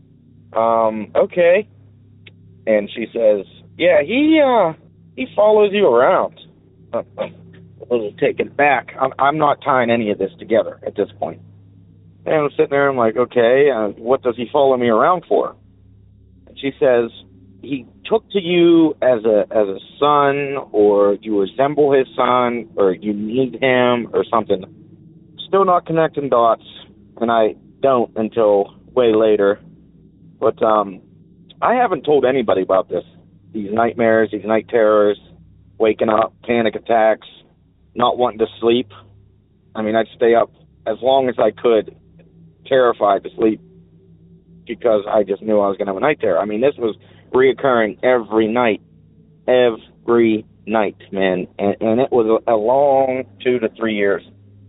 Um, okay. And she says, yeah, he uh, he follows you around. Uh, I'm a little taken back. I'm, I'm not tying any of this together at this point. And I'm sitting there, I'm like, okay, uh, what does he follow me around for? And she says, he took to you as a as a son, or you resemble his son, or you need him, or something. Still not connecting dots, and I don't until way later. But um, I haven't told anybody about this. These nightmares, these night terrors, waking up, panic attacks, not wanting to sleep. I mean, I'd stay up as long as I could, terrified to sleep, because I just knew I was going to have a night terror. I mean, this was reoccurring every night, every night, man. And, and it was a, a long two to three years.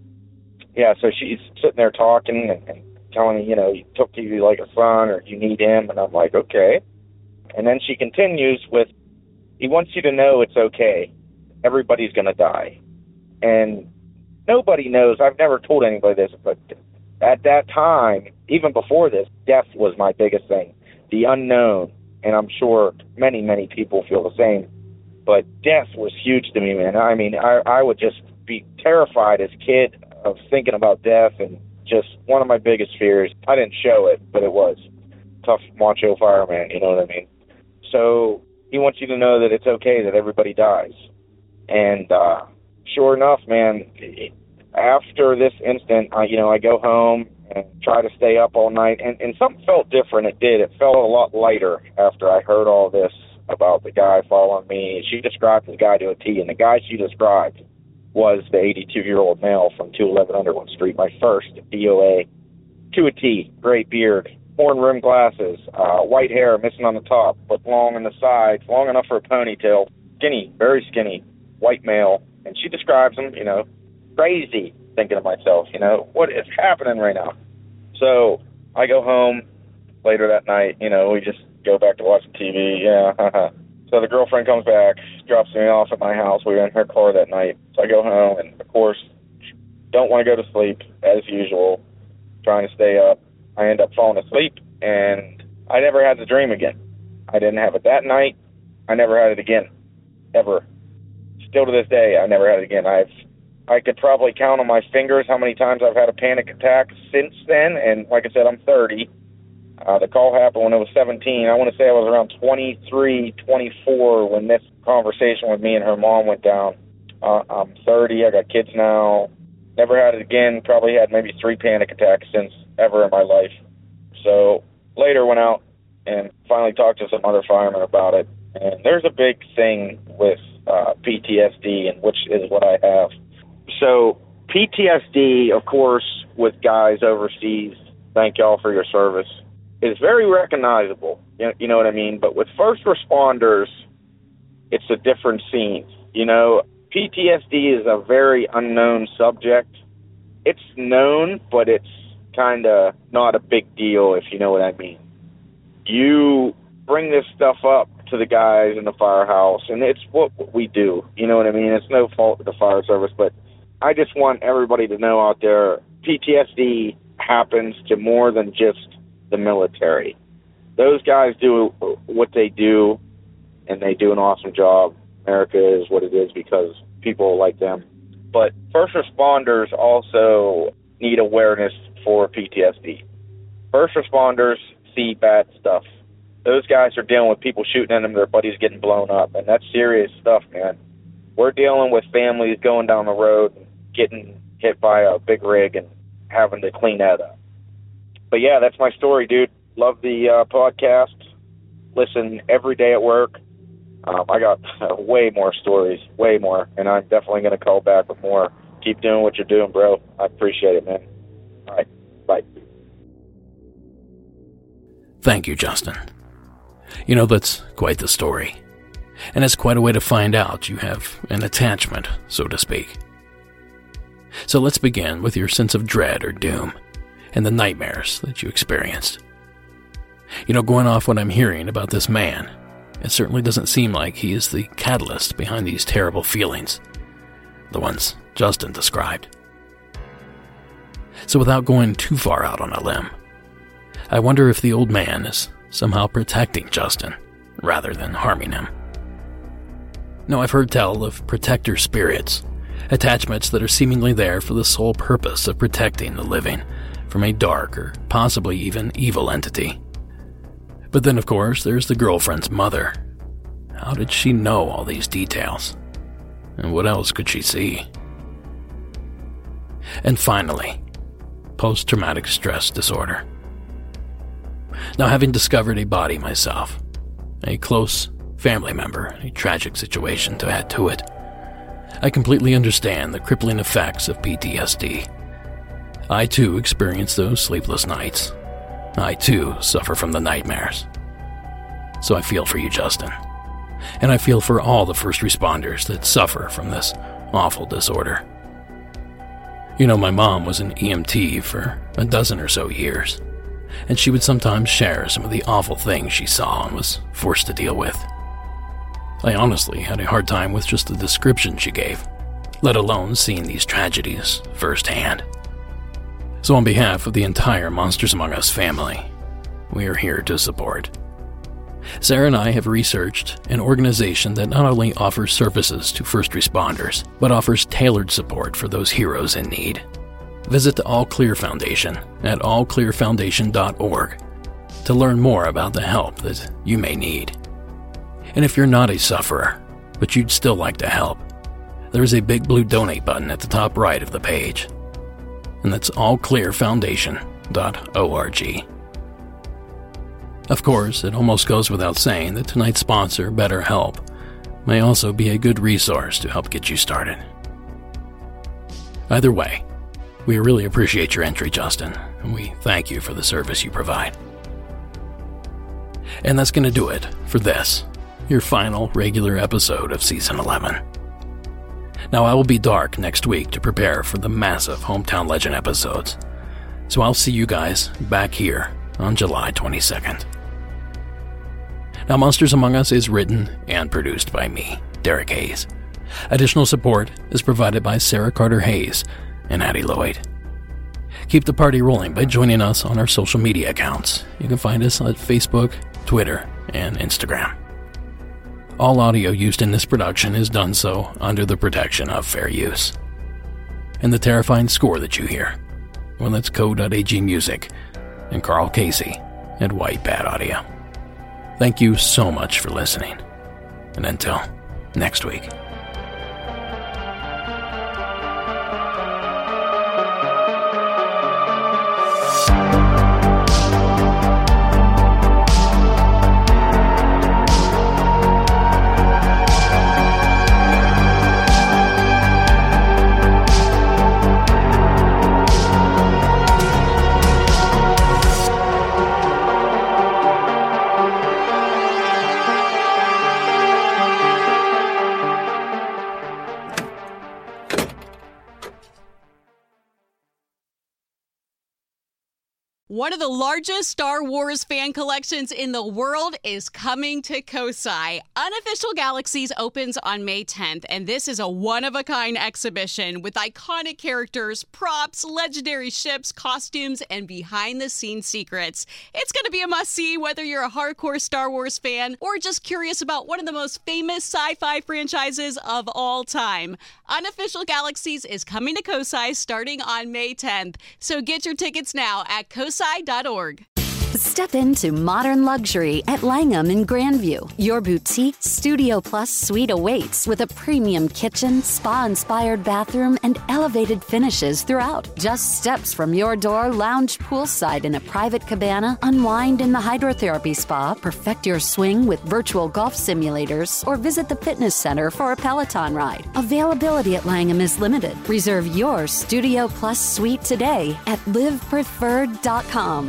Yeah, so she's sitting there talking and, and telling me, you know, he took to you like a son, or you need him. And I'm like, okay. And then she continues with, he wants you to know it's okay. Everybody's going to die. And nobody knows. I've never told anybody this, but at that time, even before this, death was my biggest thing. The unknown. And I'm sure many, many people feel the same. But death was huge to me, man. I mean, I, I would just be terrified as a kid of thinking about death, and just one of my biggest fears. I didn't show it, but it was. Tough macho fireman, you know what I mean? So he wants you to know that it's okay that everybody dies. And uh, sure enough, man, after this instant, I, you know, I go home and try to stay up all night, and, and something felt different. It did. It felt a lot lighter after I heard all this about the guy following me. She described the guy to a T, and the guy she described was the eighty-two-year-old male from two eleven Underwood Street, my first D O A, to a T. Gray beard, horn-rimmed glasses, uh, white hair missing on the top, but long on the sides, long enough for a ponytail, skinny, very skinny, white male. And she describes him, you know, crazy, thinking to myself, you know, what is happening right now? So I go home later that night, you know, we just go back to watching T V, yeah, haha. So the girlfriend comes back, drops me off at my house. We were in her car that night. So I go home, and of course, don't want to go to sleep, as usual, trying to stay up. I end up falling asleep, and I never had the dream again. I didn't have it that night. I never had it again, ever. Still to this day, I never had it again. I've I could probably count on my fingers how many times I've had a panic attack since then, and like I said, I'm thirty. Uh, the call happened when I was seventeen. I want to say I was around twenty-three, twenty-four when this conversation with me and her mom went down. Uh, I'm thirty. I got kids now. Never had it again. Probably had maybe three panic attacks since ever in my life. So later went out and finally talked to some other firemen about it. And there's a big thing with uh, P T S D, and which is what I have. So P T S D, of course, with guys overseas, thank y'all for your service, is very recognizable. You know what I mean? But with first responders, it's a different scene. You know, P T S D is a very unknown subject. It's known, but it's kind of not a big deal, if you know what I mean. you bring this stuff up to the guys in the firehouse, and it's what we do. You know what I mean? It's no fault of the fire service, but I just want everybody to know out there, P T S D happens to more than just the military. Those guys do what they do, and they do an awesome job. America is what it is because people like them. But first responders also need awareness for P T S D. First responders see bad stuff. Those guys are dealing with people shooting at them, their buddies getting blown up, and that's serious stuff, man. We're dealing with families going down the road and getting hit by a big rig and having to clean that up. But yeah, that's my story, dude. Love the uh, podcast. Listen every day at work. Um, I got uh, way more stories, way more, and I'm definitely going to call back with more. Keep doing what you're doing, bro. I appreciate it, man. All right, bye. Thank you, Justin. You know, that's quite the story. And it's quite a way to find out you have an attachment, so to speak. So let's begin with your sense of dread or doom and the nightmares that you experienced. You know, going off what I'm hearing about this man, it certainly doesn't seem like he is the catalyst behind these terrible feelings, the ones Justin described. So without going too far out on a limb, I wonder if the old man is somehow protecting Justin rather than harming him. Now, I've heard tell of protector spirits, attachments that are seemingly there for the sole purpose of protecting the living from a dark or possibly even evil entity. But then, of course, there's the girlfriend's mother. How did she know all these details? And what else could she see? And finally, post-traumatic stress disorder. Now, having discovered a body myself, a close family member, a tragic situation to add to it, I completely understand the crippling effects of P T S D. I too experience those sleepless nights. I too suffer from the nightmares. So I feel for you, Justin. And I feel for all the first responders that suffer from this awful disorder. You know, my mom was an E M T for a dozen or so years, and she would sometimes share some of the awful things she saw and was forced to deal with. I honestly had a hard time with just the description she gave, let alone seeing these tragedies firsthand. So on behalf of the entire Monsters Among Us family, we are here to support. Sarah and I have researched an organization that not only offers services to first responders, but offers tailored support for those heroes in need. Visit the All Clear Foundation at all clear foundation dot org to learn more about the help that you may need. And if you're not a sufferer, but you'd still like to help, there's a big blue donate button at the top right of the page. And that's all clear foundation dot org. Of course, it almost goes without saying that tonight's sponsor, BetterHelp, may also be a good resource to help get you started. Either way, we really appreciate your entry, Justin, and we thank you for the service you provide. And that's going to do it for this, your final regular episode of Season eleven. Now, I will be dark next week to prepare for the massive Hometown Legend episodes, so I'll see you guys back here on July twenty-second. Now, Monsters Among Us is written and produced by me, Derek Hayes. Additional support is provided by Sarah Carter Hayes and Addie Lloyd. Keep the party rolling by joining us on our social media accounts. You can find us on Facebook, Twitter, and Instagram. All audio used in this production is done so under the protection of fair use. And the terrifying score that you hear, well, that's Co.ag Music and Carl Casey at White Bat Audio. Thank you so much for listening, and until next week. One of the largest Star Wars fan collections in the world is coming to Kosai. Unofficial Galaxies opens on May tenth, and this is a one-of-a-kind exhibition with iconic characters, props, legendary ships, costumes, and behind-the-scenes secrets. It's going to be a must-see whether you're a hardcore Star Wars fan or just curious about one of the most famous sci-fi franchises of all time. Unofficial Galaxies is coming to Kosai starting on May tenth, so get your tickets now at kosai dot org. Step into modern luxury at Langham in Grandview. Your boutique Studio Plus suite awaits with a premium kitchen, spa-inspired bathroom, and elevated finishes throughout. Just steps from your door, lounge poolside in a private cabana, unwind in the hydrotherapy spa, perfect your swing with virtual golf simulators, or visit the fitness center for a Peloton ride. Availability at Langham is limited. Reserve your Studio Plus suite today at live preferred dot com.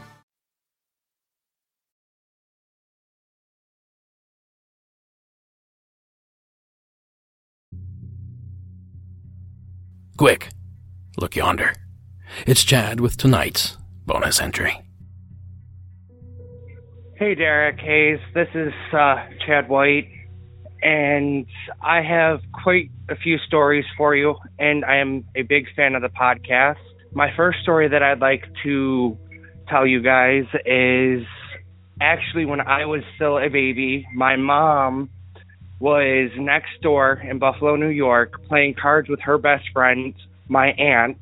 Quick, look yonder. It's Chad with tonight's bonus entry. Hey Derek, Hayes, this is uh, Chad White, and I have quite a few stories for you, and I am a big fan of the podcast. My first story that I'd like to tell you guys is actually when I was still a baby, my mom was next door in Buffalo, New York, playing cards with her best friend, my aunt,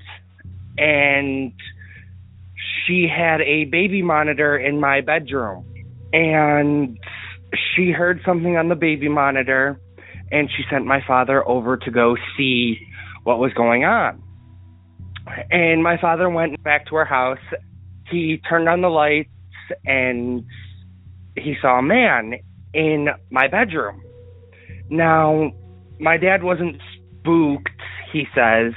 and she had a baby monitor in my bedroom. And she heard something on the baby monitor, and she sent my father over to go see what was going on. And my father went back to our house. He turned on the lights, and he saw a man in my bedroom. Now, my dad wasn't spooked, he says,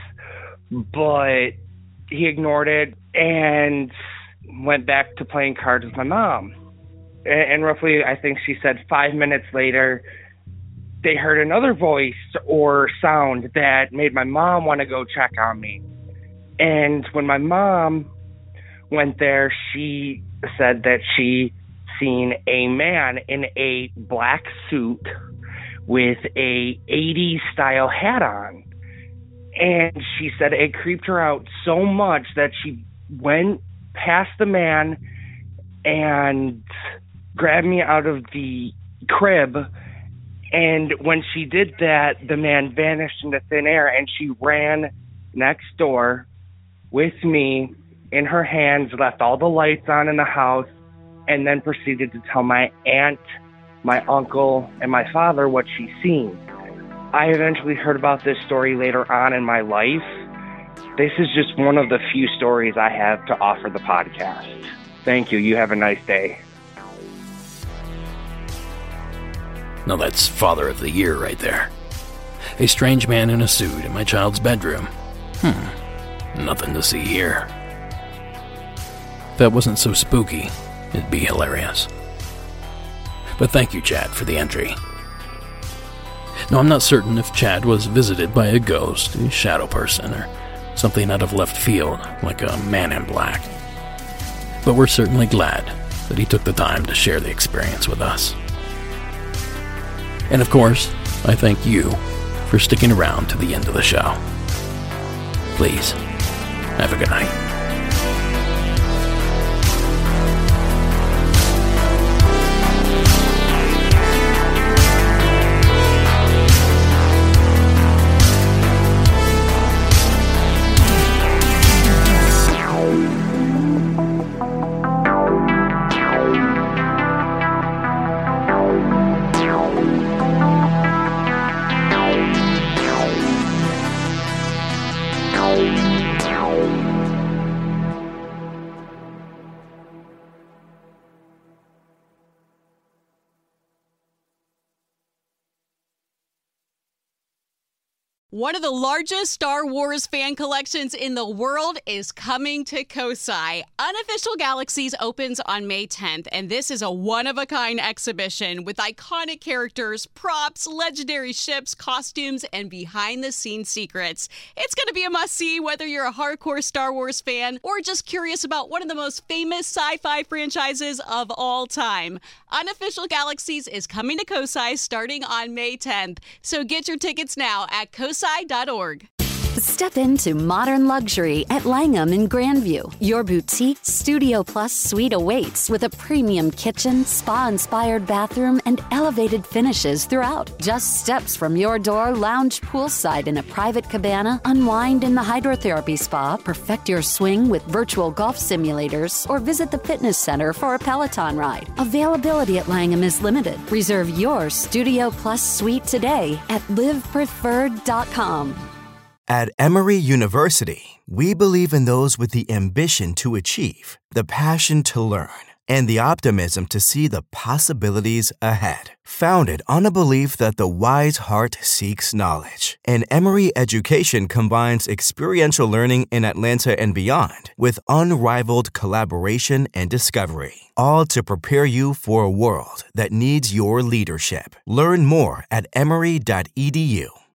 but he ignored it and went back to playing cards with my mom. And roughly, I think she said five minutes later, they heard another voice or sound that made my mom want to go check on me. And when my mom went there, she said that she seen a man in a black suit with a eighties style hat on. And she said it creeped her out so much that she went past the man and grabbed me out of the crib. And when she did that, the man vanished into thin air, and she ran next door with me in her hands, left all the lights on in the house, and then proceeded to tell my aunt, my uncle, and my father what she's seen. I eventually heard about this story later on in my life. This is just one of the few stories I have to offer the podcast. Thank you. You have a nice day. Now that's Father of the Year right there. A strange man in a suit in my child's bedroom. Hmm. Nothing to see here. If that wasn't so spooky, it'd be hilarious. But thank you, Chad, for the entry. Now, I'm not certain if Chad was visited by a ghost, a shadow person, or something out of left field, like a man in black. But we're certainly glad that he took the time to share the experience with us. And of course, I thank you for sticking around to the end of the show. Please, have a good night. One of the largest Star Wars fan collections in the world is coming to Kosai. Unofficial Galaxies opens on May tenth, and this is a one-of-a-kind exhibition with iconic characters, props, legendary ships, costumes, and behind-the-scenes secrets. It's going to be a must-see whether you're a hardcore Star Wars fan or just curious about one of the most famous sci-fi franchises of all time. Unofficial Galaxies is coming to Kosai starting on May tenth, so get your tickets now at kosai dot org. Step into modern luxury at Langham in Grandview. Your boutique Studio Plus suite awaits with a premium kitchen, spa-inspired bathroom, and elevated finishes throughout. Just steps from your door, lounge poolside in a private cabana, unwind in the hydrotherapy spa, perfect your swing with virtual golf simulators, or visit the fitness center for a Peloton ride. Availability at Langham is limited. Reserve your Studio Plus suite today at live preferred dot com. At Emory University, we believe in those with the ambition to achieve, the passion to learn, and the optimism to see the possibilities ahead. Founded on a belief that the wise heart seeks knowledge, and Emory education combines experiential learning in Atlanta and beyond with unrivaled collaboration and discovery, all to prepare you for a world that needs your leadership. Learn more at emory dot e d u.